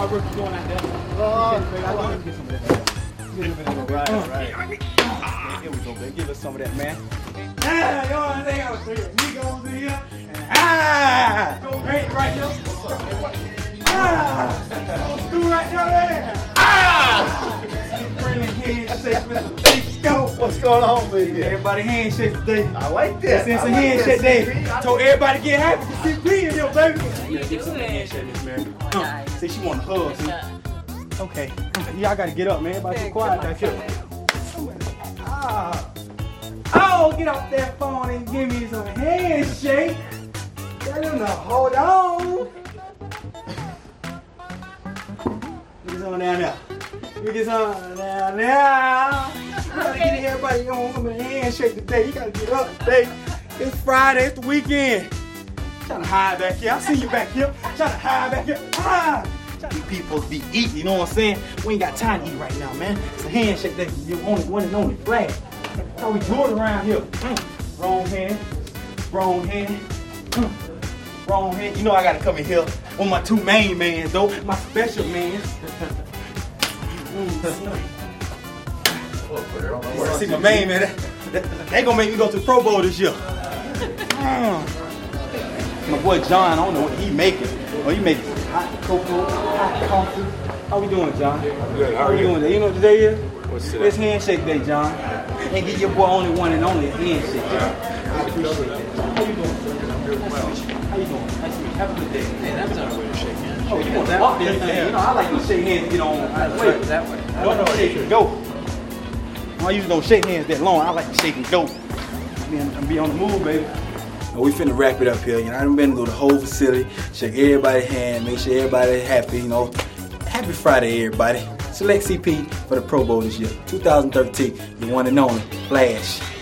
hard work you doing out there. I want to get some of that. Right. Here we go, baby. Give us some of that, man. Ah, you know what I'm saying? I was saying, nigga over here. Go great right here. Do right there. Friendly handshake, Mr. Go. What's going on with you? Everybody handshake today. I like that. Since a handshake day. Told everybody to get happy to see me in here, baby. Yeah, give some handshake, Miss Mary. See, she want to hug, see? Okay. Y'all gotta get up, man. Everybody be quiet back here. Oh, get off that phone and give me some handshake. Tell him to hold on. Get some down there. Get some down there. You gotta get everybody on a handshake today. You gotta get up today. It's Friday, it's the weekend. Trying to hide back here. I see you back here. Trying to hide back here. These people be eating, you know what I'm saying? We ain't got time to eat right now, man. It's a handshake that you're only one and only flag. That's how we do it around here. Wrong hand, wrong hand, wrong hand. You know I gotta come in here with my two main mans though, my special mans. See my main man, they gonna make me go to the Pro Bowl this year. My boy John, I don't know what he making. Oh, he making some hot cocoa, hot coffee. How we doing, John? Good. How are you? Doing today? You know what today is? What's today? It's handshake day, John. And give your boy only one and only a handshake. I appreciate that. How you doing? How you doing? Nice to meet you. Have a good day. Hey, that's not a way to shake hands. Oh, you want that walk this thing? You know, I like to shake hands and get on. Wait, that way. No, shake and go. I usually don't shake hands that long. I like to shake and go. And be on the move, baby. We finna wrap it up here. You know, I done been through the whole facility, shake everybody's hand, make sure everybody's happy, you know. Happy Friday, everybody. Select CP for the Pro Bowl this year. 2013, the one and only Flash.